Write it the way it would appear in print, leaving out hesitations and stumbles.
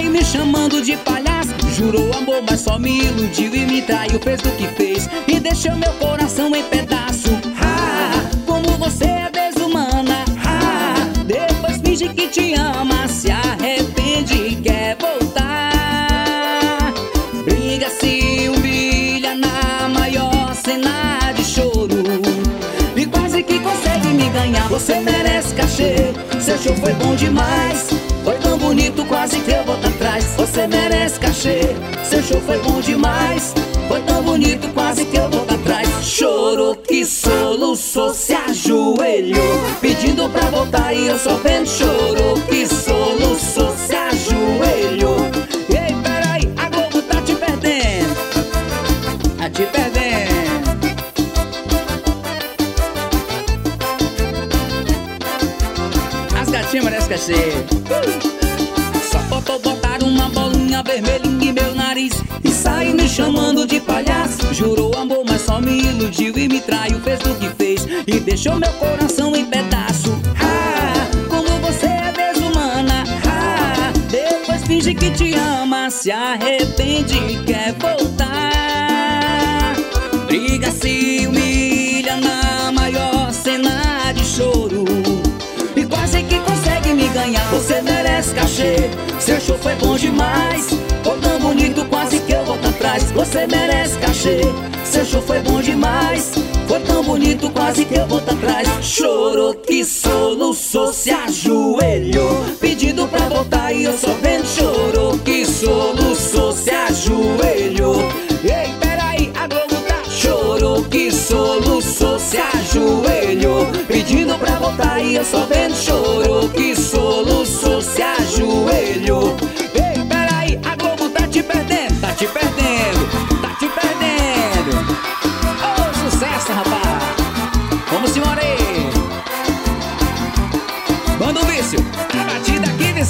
saiu me chamando de palhaço. Jurou amor, mas só me iludiu e me traiu, fez do que fez e deixou meu coração em pedaço. Ah, como você é desumana. Ah, depois finge que te ama, se arrepende e quer voltar. Briga, se humilha na maior cena de choro e quase que consegue me ganhar. Você merece cachê, seu show foi bom demais. Foi tão bonito, quase que eu volto atrás. Você merece cachê, seu show foi bom demais. Foi tão bonito, quase que eu volto atrás. Chorou que soluçou, se ajoelhou pedindo pra voltar e eu só vendo. Chorou que soluçou, se ajoelhou. Ei, peraí, a Globo tá te perdendo. Tá te perdendo. As gatinhas merecem cachê. Só faltou botar uma bolinha vermelha em meu nariz e sair me chamando de palhaço. Jurou amor, mas só me iludiu e me traiu, fez do que fez e deixou meu coração em pedaço. Ah, como você é desumana. Ah, depois finge que te ama, se arrepende e quer voltar. Briga, se humilha na maior cena de choro e quase que consegue me ganhar. Você merece cachê, seu show foi bom demais. Foi tão bonito, quase que eu volto atrás. Você merece cachê, seu show foi bom demais. Foi tão bonito, quase que eu volto atrás. Chorou que soluçou, se ajoelhou pedindo pra voltar e eu só vendo. Chorou que soluçou, se ajoelhou. Ei, peraí, a Globo tá. Chorou que soluçou, se ajoelhou pedindo pra voltar e eu só vendo. Chorou que soluçou, se ajoelhou. Ei, peraí, a Globo tá te perdendo, tá te perdendo, tá te perdendo. Ô, sucesso, rapaz.